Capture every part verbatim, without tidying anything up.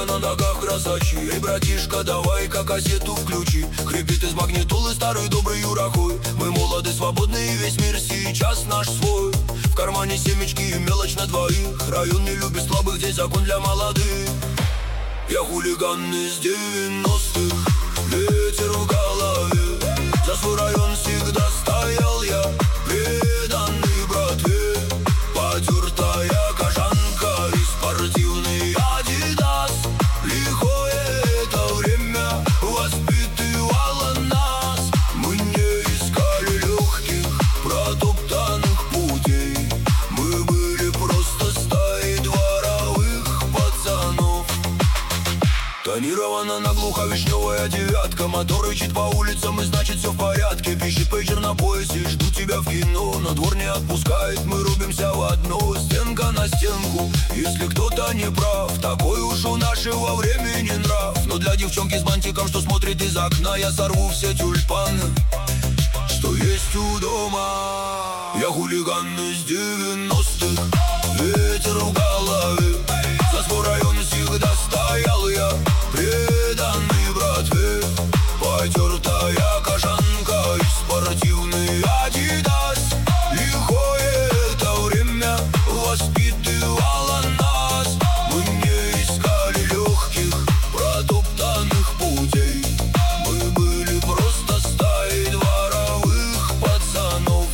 на ногах красачи. Эй, братишка, давай-ка кассету включи. Хрипит из магнитолы старый добрый Юрахой. Мы молоды, свободны, и весь мир сейчас наш свой. В кармане семечки и мелочь на двоих. Район не любит слабых, здесь закон для молодых. Я хулиган из девяностых, ветер в голове. За свой район всегда стоял я, преданный братве. Потертая кожанка и спортивный Адидас. Лихое это время воспитывало нас. Мы не искали легких, протоптанных путей. Мы были просто стаей дворовых пацанов. Тонирована наглухо вишневая девятка. Мотор рычит по улицам, и значит все в порядке. Пишет пейджер на поясе, жду тебя в кино. Но двор не отпускает, мы рубимся в одно. Стенка на стенку, если кто-то не прав. Такой уж у нашего времени нрав. Но для девчонки с бантиком, что смотрит из окна, я сорву все тюльпаны, что есть у дома. Я хулиган из девяностых, ветер в голове. За свой район всегда стоял я, преданный братве. Потертая кожанка и спортивный Адидас. Лихое это время воспитывало нас. Мы не искали легких, протоптанных путей. Мы были просто стаей дворовых пацанов.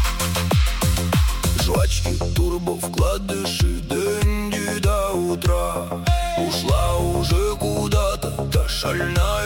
Жвачки, турбо, вкладыши, дэнди до утра. Ушла уже куда-то та шальная